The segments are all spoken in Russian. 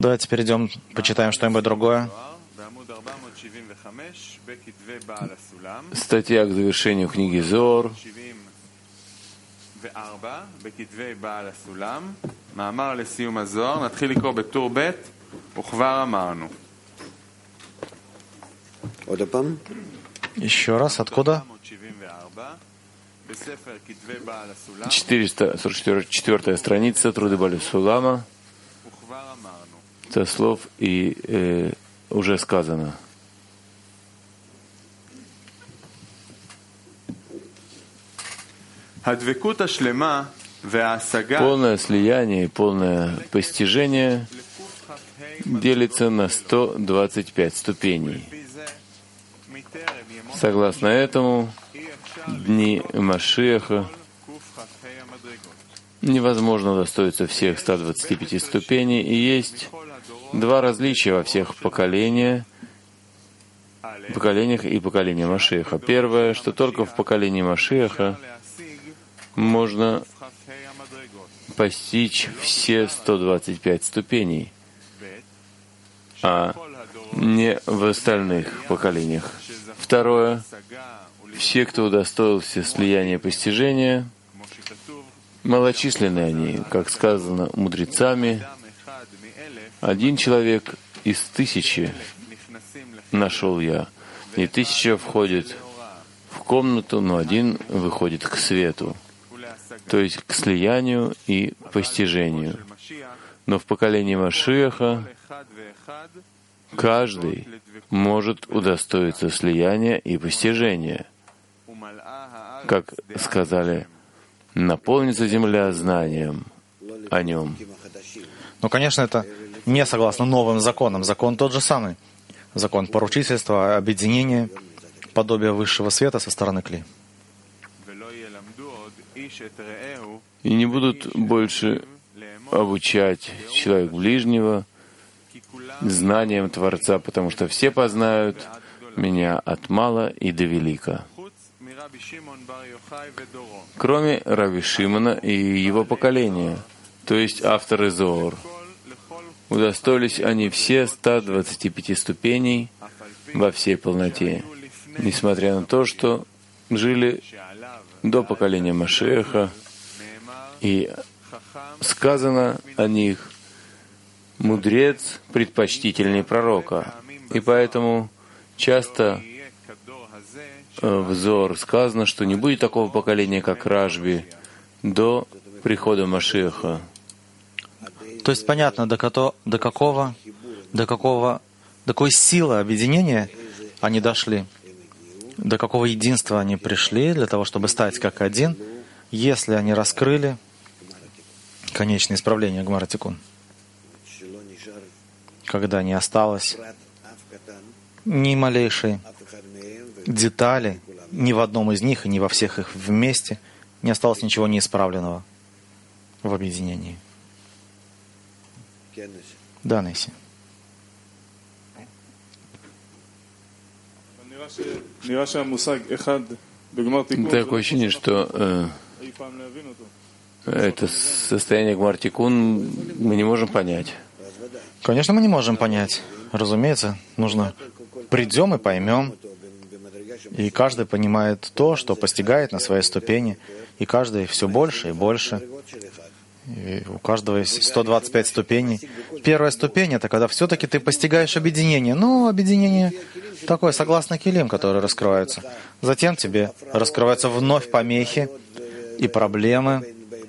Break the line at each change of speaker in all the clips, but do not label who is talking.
Давайте перейдем, почитаем что-нибудь другое.
Статья к завершению книги Зоар.
Еще раз, откуда?
444 страница, труды Бааля Сулама. Со слов и уже сказано. Полное слияние и полное постижение делится на 125 ступеней. Согласно этому, дни Машиаха невозможно удостоиться всех 125 ступеней, и есть два различия во всех поколениях и поколении Машиаха. Первое, что только в поколении Машиаха можно постичь все 125 ступеней, а не в остальных поколениях. Второе, все, кто удостоился слияния и постижения, малочисленны они, как сказано мудрецами, 1 человек из 1000 нашел я, и 1000 входит в комнату, но 1 выходит к свету, то есть к слиянию и постижению. Но в поколении Машиаха каждый может удостоиться слияния и постижения. Как сказали, наполнится земля знанием о нем.
Ну, конечно, это не согласно новым законам. Закон тот же самый. Закон поручительства, объединения, подобие высшего света со стороны Кли.
И не будут больше обучать человек ближнего знанием Творца, потому что все познают меня от мала и до велика. Кроме Рави Шимона и его поколения, то есть авторы Зоар. Удостоились они все 125 ступеней во всей полноте, несмотря на то, что жили до поколения Машиаха, и сказано о них: мудрец предпочтительней пророка. И поэтому часто в Зоар сказано, что не будет такого поколения, как Рашби, до прихода Машиаха.
То есть понятно, до какой силы объединения они дошли, до какого единства они пришли для того, чтобы стать как один, если они раскрыли конечное исправление Гмара Тикун, когда не осталось ни малейшей детали ни в одном из них и ни во всех их вместе, не осталось ничего неисправленного в объединении. Да, Несси.
Такое ощущение, что это состояние Гмар Тикун мы не можем понять.
Конечно, мы не можем понять. Разумеется, нужно придем и поймем. И каждый понимает то, что постигает на своей ступени. И каждый все больше и больше. И у каждого есть 125 ступеней. Первая ступень — это когда все-таки ты постигаешь объединение. Ну, объединение такое, согласно килим, которые раскрываются. Затем тебе раскрываются вновь помехи и проблемы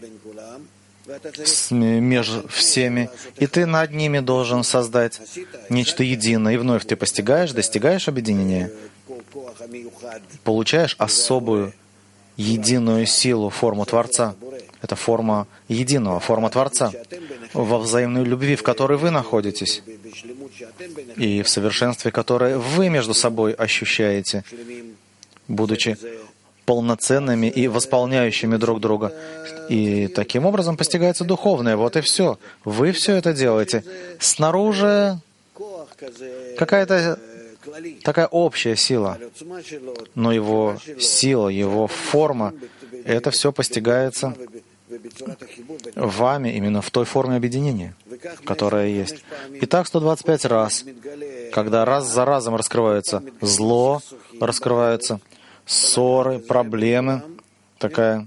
между всеми. И ты над ними должен создать нечто единое. И вновь ты достигаешь объединения. Получаешь особую единую силу, форму Творца. Это форма единого, форма Творца, во взаимной любви, в которой вы находитесь, и в совершенстве, которое вы между собой ощущаете, будучи полноценными и восполняющими друг друга. И таким образом постигается духовное. Вот и все. Вы все это делаете. Снаружи какая-то такая общая сила, но его сила, его форма, это все постигается вами именно в той форме объединения. которое есть. И так 125 раз, когда раз за разом раскрывается зло, раскрываются ссоры, проблемы, такая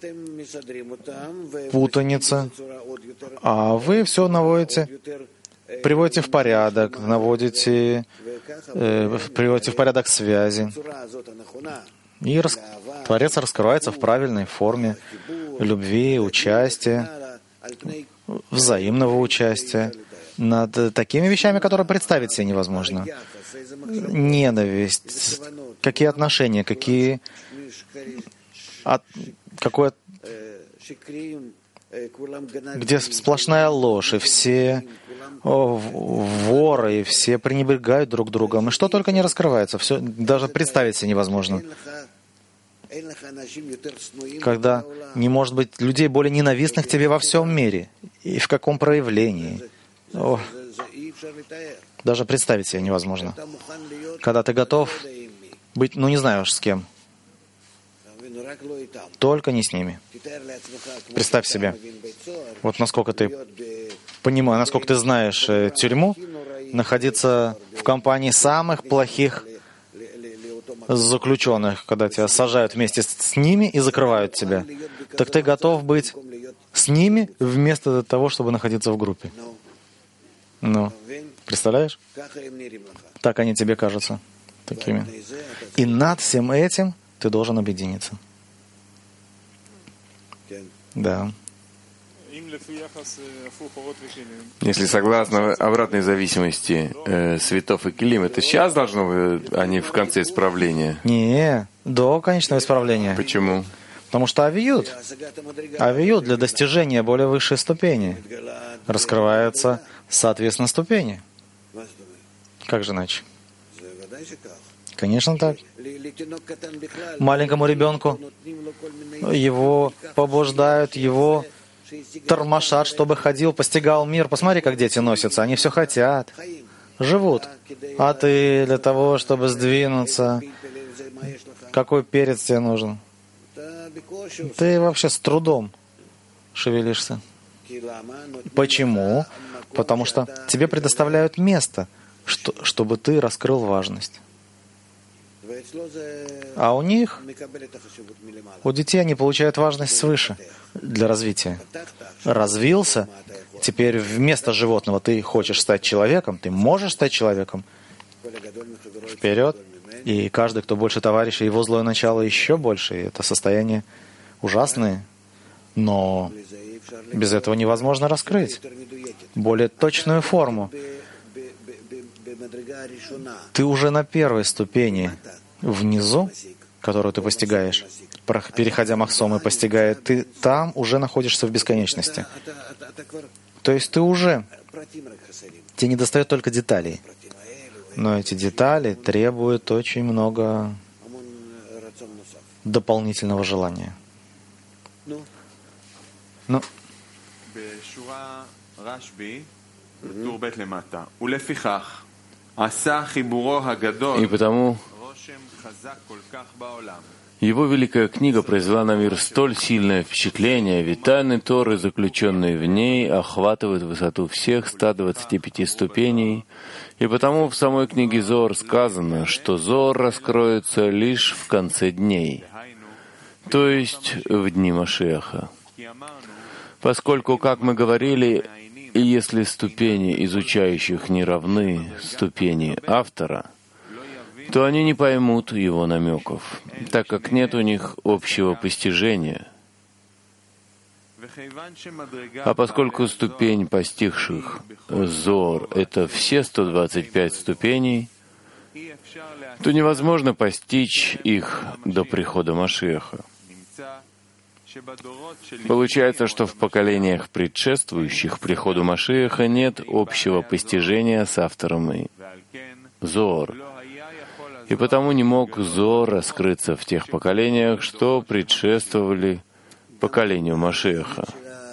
путаница, а вы все наводите, приводите в порядок, приводите в порядок связи. И Творец раскрывается в правильной форме любви, участия, взаимного участия над такими вещами, которые представить себе невозможно. Ненависть, какие отношения, где сплошная ложь, и все воры, и все пренебрегают друг другом, и что только не раскрывается, все даже представить себе невозможно. Когда не может быть людей более ненавистных тебе во всем мире, и в каком проявлении. Даже представить себе невозможно. Когда ты готов быть, не знаю уж с кем, только не с ними. Представь себе, вот насколько ты понимаешь, насколько ты знаешь тюрьму, находиться в компании самых плохих заключенных, когда тебя сажают вместе с ними и закрывают тебя. Так ты готов быть с ними вместо того, чтобы находиться в группе. Представляешь? Так они тебе кажутся такими. И над всем этим ты должен объединиться. Да.
Если согласно обратной зависимости светов и килим, это сейчас должно быть, а не в конце исправления?
Не, до конечного исправления.
Почему?
Потому что авиют для достижения более высшей ступени раскрывается соответственно ступени. Как же иначе? Конечно так. Маленькому ребенку его побуждают, его тормошат, чтобы ходил, постигал мир. Посмотри, как дети носятся. Они все хотят, живут. А ты для того, чтобы сдвинуться, какой перец тебе нужен? Ты вообще с трудом шевелишься. Почему? Потому что тебе предоставляют место, чтобы ты раскрыл важность. А у детей они получают важность свыше для развития. Развился, теперь вместо животного ты хочешь стать человеком, ты можешь стать человеком. Вперед. И каждый, кто больше товарища, его злое начало еще больше. И это состояние ужасное. Но без этого невозможно раскрыть более точную форму. Ты уже на первой ступени внизу, которую ты постигаешь, переходя махсом и постигая, ты там уже находишься в бесконечности. То есть тебе недостает только деталей. Но эти детали требуют очень много дополнительного желания.
И потому его великая книга произвела на мир столь сильное впечатление, ведь тайны Торы, заключенные в ней, охватывают высоту всех 125 ступеней, и потому в самой книге Зоар сказано, что Зоар раскроется лишь в конце дней, то есть в дни Машиаха. Поскольку, как мы говорили, если ступени изучающих не равны ступени автора, то они не поймут его намеков, так как нет у них общего постижения. А поскольку ступень постигших Зоар — это все 125 ступеней, то невозможно постичь их до прихода Машиаха. Получается, что в поколениях, предшествующих приходу Машиаха, нет общего постижения с автором Зоар. И потому не мог Зоар раскрыться в тех поколениях, что предшествовали поколению Машиаха.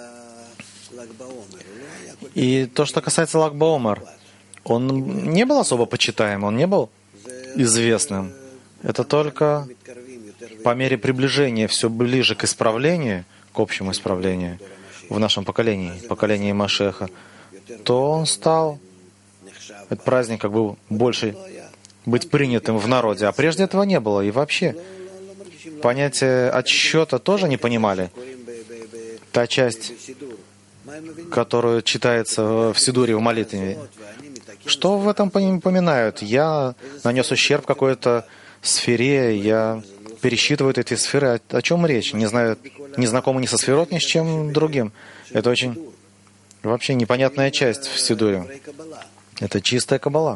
И то, что касается Lag BaOmer, он не был особо почитаем, он не был известным. Это только по мере приближения все ближе к исправлению, к общему исправлению в нашем поколении Машиаха, то он стал, этот праздник как бы больше быть принятым в народе. А прежде этого не было. И вообще понятие отсчета тоже не понимали. Та часть, которую читается в Сидуре, в молитве. Что в этом поминают? Я нанес ущерб какой-то сфере, я пересчитываю эти сферы. О чем речь? Не знаю, не знакомы ни со сферот, ни с чем другим. Это очень вообще непонятная часть в Сидуре. Это чистая каббала.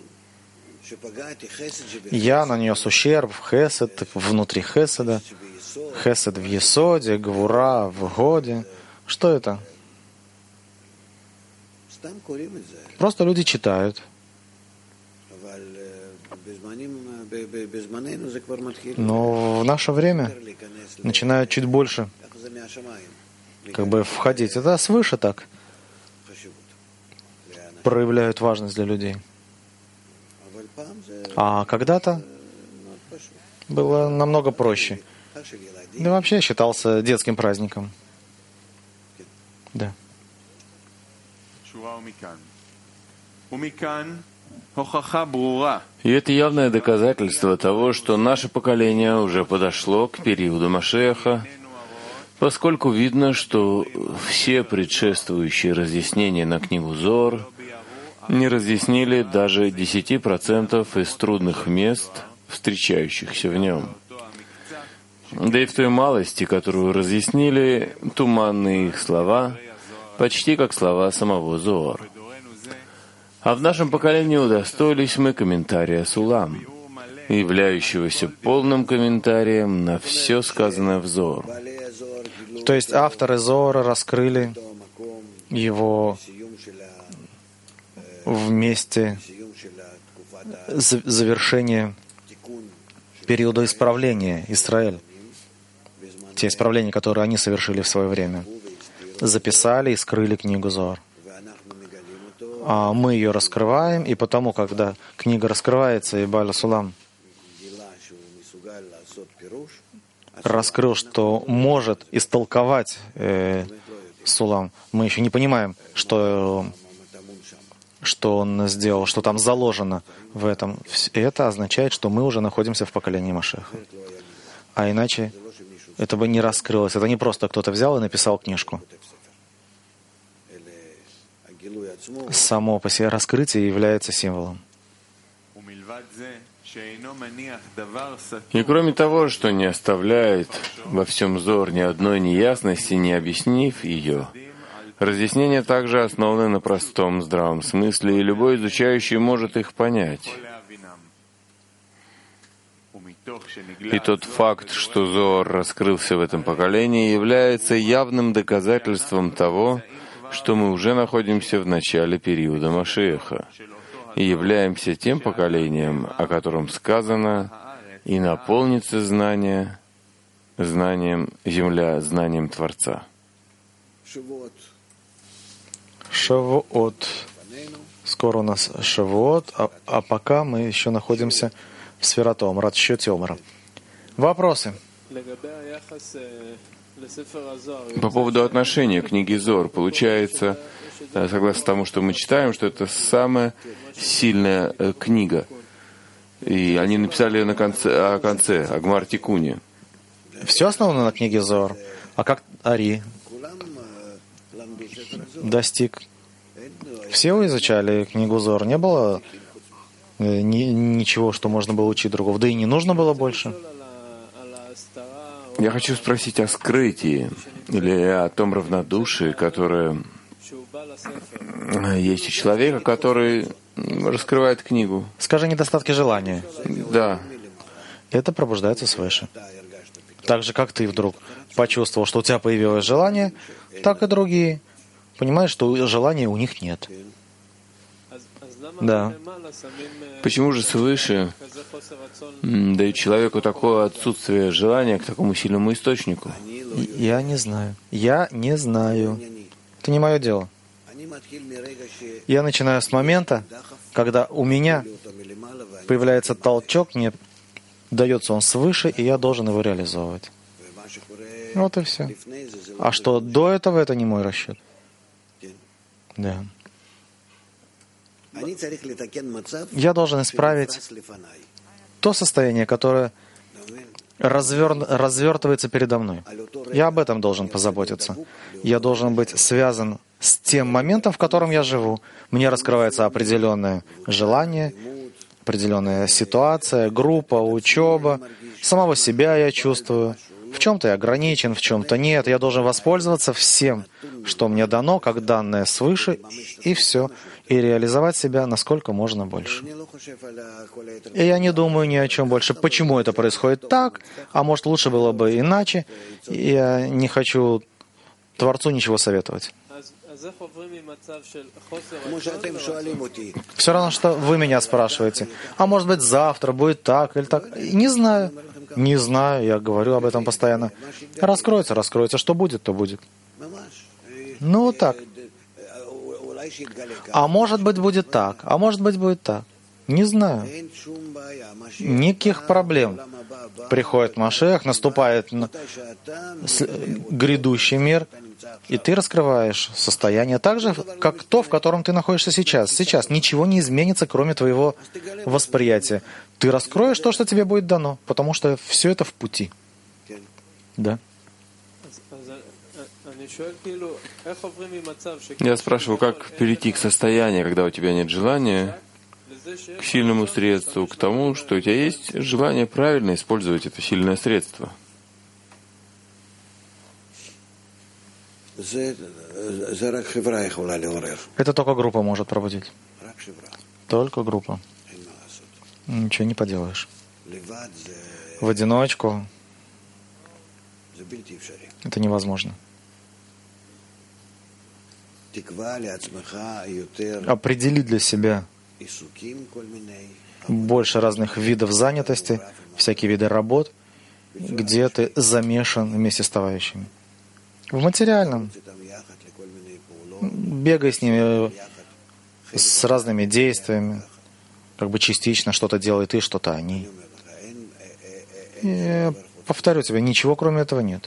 Я нанес ущерб в хесед, внутри хеседа, хесед в есоде, гвура в годе. Что это? Просто люди читают. Но в наше время начинают чуть больше как бы входить. Это свыше так проявляют важность для людей. А когда-то было намного проще. Да вообще считался детским праздником. Да.
И это явное доказательство того, что наше поколение уже подошло к периоду Машеха, поскольку видно, что все предшествующие разъяснения на книгу Зоар не разъяснили даже 10% из трудных мест, встречающихся в нем. Да и в той малости, которую разъяснили, туманные их слова, почти как слова самого Зоар. А в нашем поколении удостоились мы комментария Сулам, являющегося полным комментарием на все сказанное в Зоар.
То есть авторы Зоара раскрыли его в месте завершения периода исправления Израиль. Те исправления, которые они совершили в свое время, записали и скрыли книгу Зоар. А мы ее раскрываем, и потому, когда книга раскрывается, и Бааля Сулам раскрыл, что может истолковать Сулам, мы еще не понимаем, что он сделал, что там заложено в этом. И это означает, что мы уже находимся в поколении Машеха. А иначе это бы не раскрылось. Это не просто кто-то взял и написал книжку. Само по себе раскрытие является символом.
И кроме того, что не оставляет во всем Зоар ни одной неясности, не объяснив ее, разъяснения также основаны на простом, здравом смысле, и любой изучающий может их понять. И тот факт, что Зоар раскрылся в этом поколении, является явным доказательством того, что мы уже находимся в начале периода Машеха и являемся тем поколением, о котором сказано, и наполнится знанием земля знанием Творца.
Шавуот. Скоро у нас Шавуот, а пока мы еще находимся в Сферат Омар, расчете Омара. Вопросы?
По поводу отношения к книге Зоар, получается, согласно тому, что мы читаем, что это самая сильная книга. И они написали ее о конце, о Гмар Тикуне.
Все основано на книге Зоар. А как Ари достиг? Все изучали книгу Зоар. Не было ничего, что можно было учить другого. Да и не нужно было больше.
Я хочу спросить о скрытии или о том равнодушии, которое есть у человека, который раскрывает книгу.
Скажи, недостатки желания.
Да.
Это пробуждается свыше. Так же, как ты вдруг почувствовал, что у тебя появилось желание, так и другие. Понимаешь, что желания у них нет. Да.
Почему же свыше дают человеку такое отсутствие желания к такому сильному источнику?
Я не знаю. Я не знаю. Это не мое дело. Я начинаю с момента, когда у меня появляется толчок, мне дается он свыше, и я должен его реализовывать. Вот и все. А что до этого, это не мой расчет. Да. Я должен исправить то состояние, которое развертывается передо мной. Я об этом должен позаботиться. Я должен быть связан с тем моментом, в котором я живу. Мне раскрывается определенное желание, определенная ситуация, группа, учеба. Самого себя я чувствую. В чем-то я ограничен, в чем-то нет. Я должен воспользоваться всем, что мне дано, как данное свыше, и все. И реализовать себя насколько можно больше. И я не думаю ни о чем больше. Почему это происходит так? А может, лучше было бы иначе? И я не хочу Творцу ничего советовать. Все равно, что вы меня спрашиваете. А может быть, завтра будет так или так? Не знаю. Не знаю, я говорю об этом постоянно. Раскроется, раскроется. Что будет, то будет. Ну, вот так. А может быть, будет так. А может быть, будет так. Не знаю. Никаких проблем. Приходит Машиах, наступает грядущий мир, и ты раскрываешь состояние так же, как то, в котором ты находишься сейчас. Сейчас ничего не изменится, кроме твоего восприятия. Ты раскроешь то, что тебе будет дано, потому что все это в пути. Да.
Я спрашиваю, как перейти к состоянию, когда у тебя нет желания, к сильному средству, к тому, что у тебя есть желание правильно использовать это сильное средство.
Это только группа может пробудить. Только группа. Ничего не поделаешь. В одиночку это невозможно. Определи для себя больше разных видов занятости, всякие виды работ, где ты замешан вместе с товарищами. В материальном. Бегай с ними, с разными действиями, как бы частично что-то делай ты, что-то они. И повторю тебе, ничего кроме этого нет.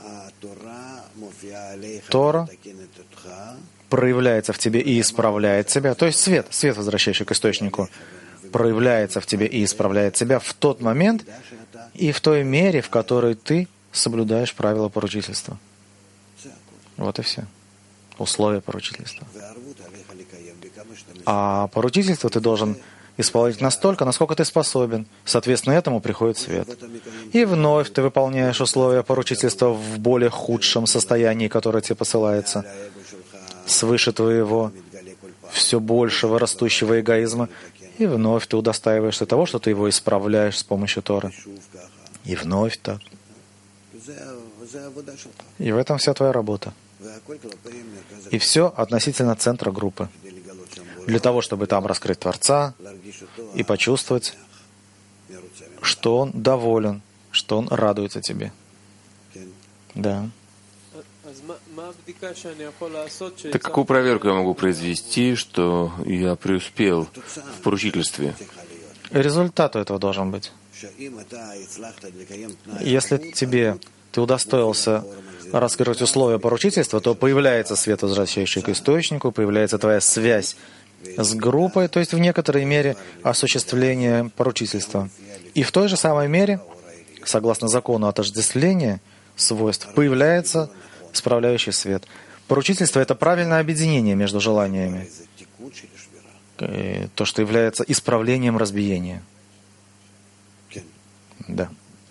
Тора проявляется в тебе и исправляет тебя. То есть свет, возвращающий к источнику, проявляется в тебе и исправляет тебя в тот момент и в той мере, в которой ты соблюдаешь правила поручительства. Вот и все. Условия поручительства. А поручительство ты должен исполнять настолько, насколько ты способен. Соответственно, этому приходит свет. И вновь ты выполняешь условия поручительства в более худшем состоянии, которое тебе посылается, свыше твоего все большего растущего эгоизма. И вновь ты удостаиваешься того, что ты его исправляешь с помощью Торы. И вновь так. И в этом вся твоя работа. И все относительно центра группы. Для того, чтобы там раскрыть Творца и почувствовать, что Он доволен, что Он радуется тебе. Да.
Так какую проверку я могу произвести, что я преуспел в поручительстве?
Результат у этого должен быть. Если ты удостоился раскрыть условия поручительства, то появляется свет, возвращающий к источнику, появляется твоя связь с группой, то есть в некоторой мере осуществление поручительства. И в той же самой мере, согласно закону отождествления свойств, появляется справляющий свет. Поручительство — это правильное объединение между желаниями, то, что является исправлением разбиения. Да.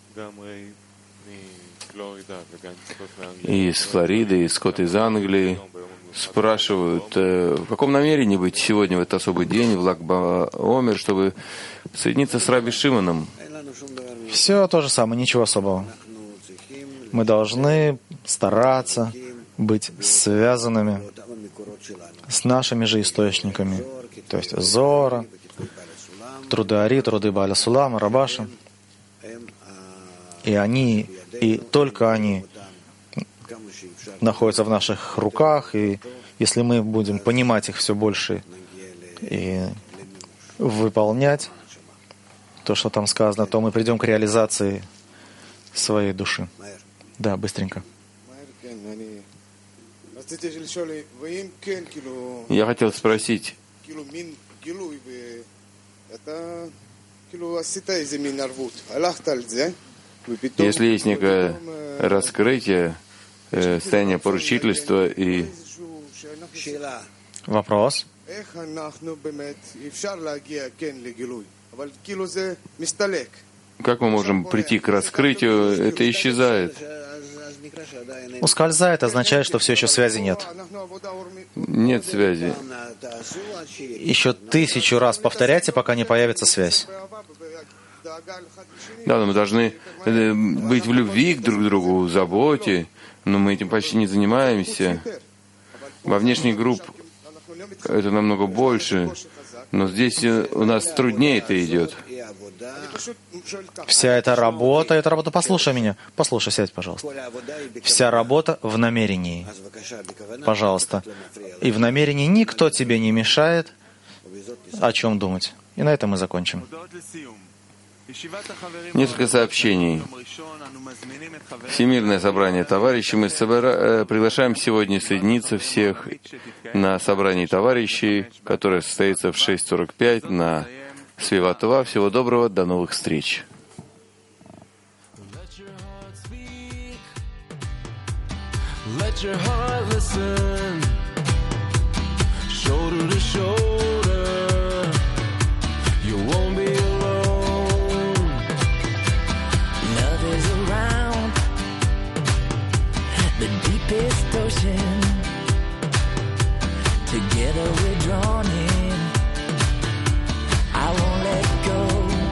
И из Флориды, и Скотт из Англии спрашивают, в каком намерении быть сегодня в этот особый день, в Lag BaOmer, чтобы соединиться с Раби Шимоном?
Все то же самое, ничего особого. Мы должны стараться быть связанными с нашими же источниками, то есть Зора, труды Ари, труды Бааля Сулама, Рабаша. И они, и только они находятся в наших руках, и если мы будем понимать их все больше и выполнять то, что там сказано, то мы придем к реализации своей души. Да, быстренько.
Я хотел спросить, Если есть некое раскрытие, состояние поручительства и
Вопрос.
как мы можем прийти к раскрытию, это исчезает.
Ускользает означает, что все еще связи нет.
Нет связи.
Еще 1000 раз повторяйте, пока не появится связь.
Да, но мы должны быть в любви к друг другу, в заботе, но мы этим почти не занимаемся. Во внешних групп это намного больше, но здесь у нас труднее это идет.
Вся эта работа, послушай меня, послушай, сядь, пожалуйста. Вся работа в намерении. Пожалуйста. И в намерении никто тебе не мешает, о чем думать. И на этом мы закончим.
Несколько сообщений. Всемирное собрание товарищей. Мы приглашаем сегодня соединиться всех на собрании товарищей, которое состоится в 6:45 на Свиватова. Всего доброго, до новых встреч. Let your heart listen, shoulder to shoulder, you won't be alone. Love is around the deepest ocean. Together we're drawn in. I won't let go.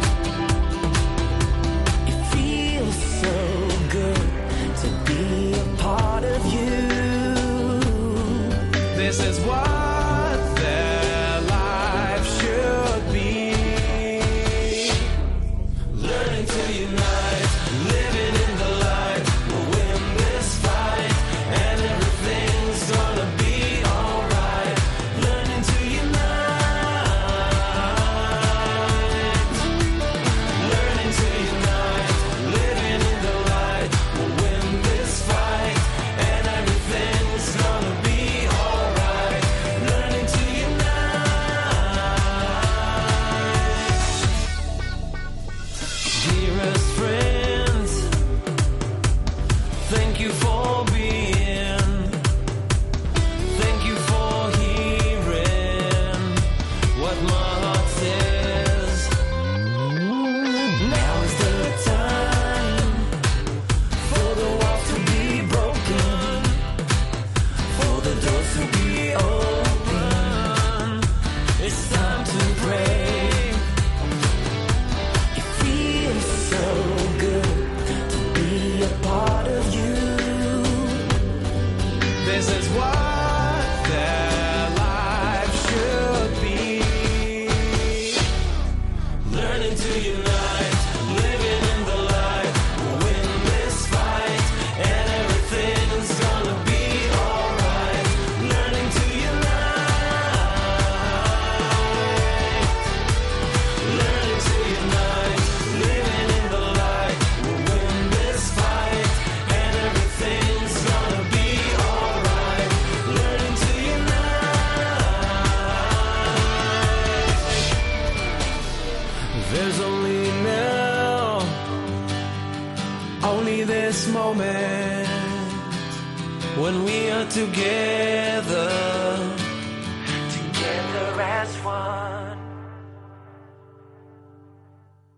It feels so good to be a part of you. This is what their life should be. Learning to unite, living in the light. We'll win this fight, and everything's gonna be alright. Learning to unite, learning to unite, living in the light. We'll win this fight, and everything's gonna be alright. Learning to unite. Dearest friends, thank you for being. Thank you for hearing what my heart says. Now is the time for the walls to be broken, for the doors to be open. It's time to pray. It feels so good to be a part of you. This is what their life should be. Learning to unite, living in the light. We'll win this fight, and everything's gonna be alright. Learning to unite, learning to unite, living in the light. We'll win this fight, and everything's gonna be alright. Learning to unite. There's only now, only this moment, when we are together as one.